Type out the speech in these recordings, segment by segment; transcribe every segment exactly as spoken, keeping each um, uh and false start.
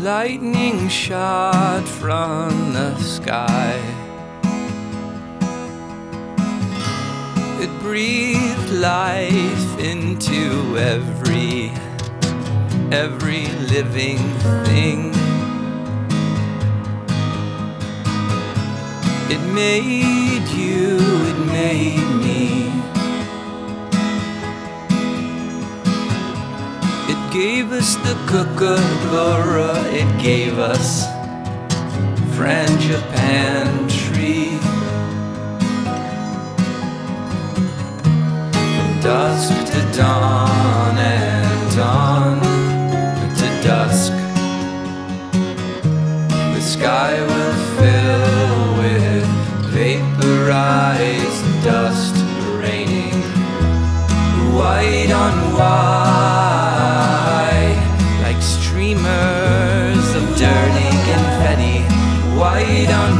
Lightning shot from the sky. It breathed life into every, every living thing. It made you, it made me. It gave us the kookaburra, it gave us frangipantry. From dusk to dawn and dawn to dusk, the sky will fill with vaporized dust raining white on white, like streamers of dirty confetti, white on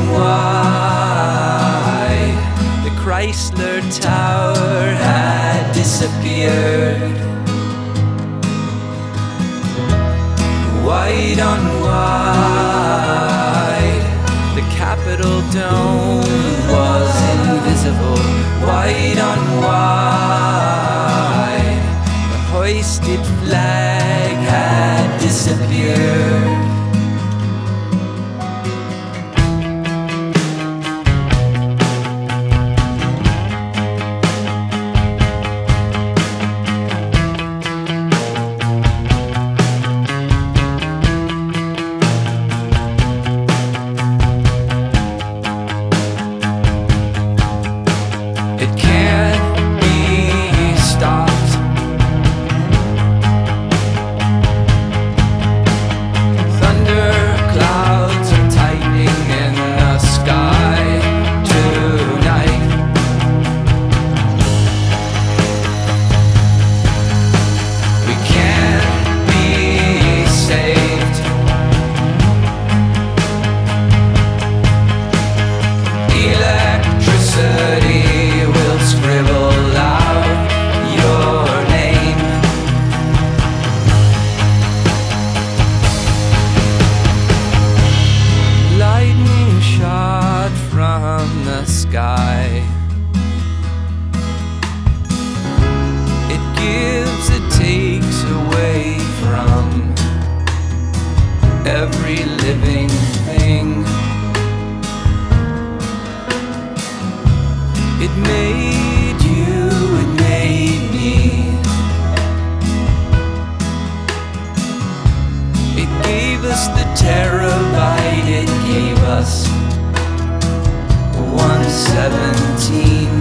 white. The Chrysler Tower had disappeared, white on white. The Capitol dome was invisible, white on white. The hoisted flag had disappeared. Sky. It gives, it takes away from every living thing. It made you, it made me. It gave us the terabyte, it gave us one seventeen.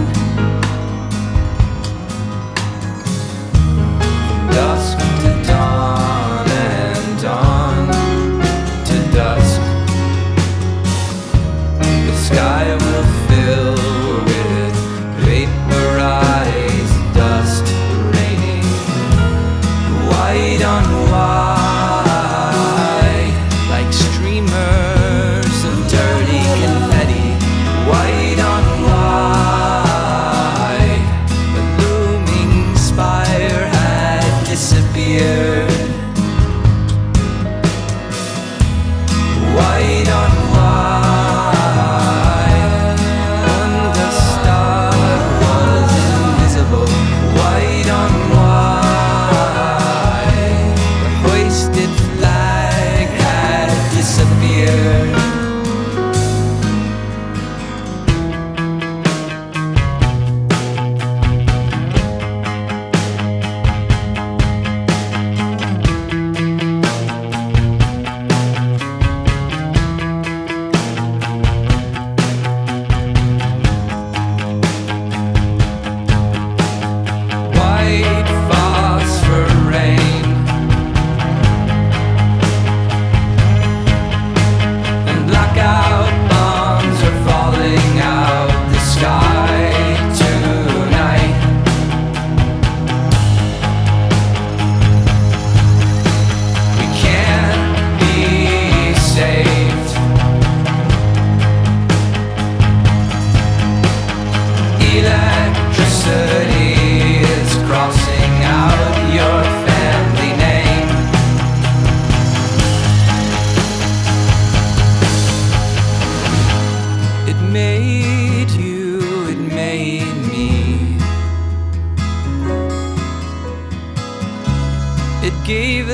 Dusk to dawn and dawn to dusk, the sky will fill with vaporized dust raining white on white, like streamers of dirty confetti, white on white. The looming spire had disappeared, white on white. And the star was invisible, white on white. The hoisted flag had disappeared.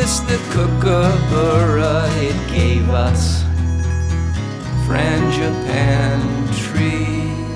us the kookaburra, it gave us frangipane tree.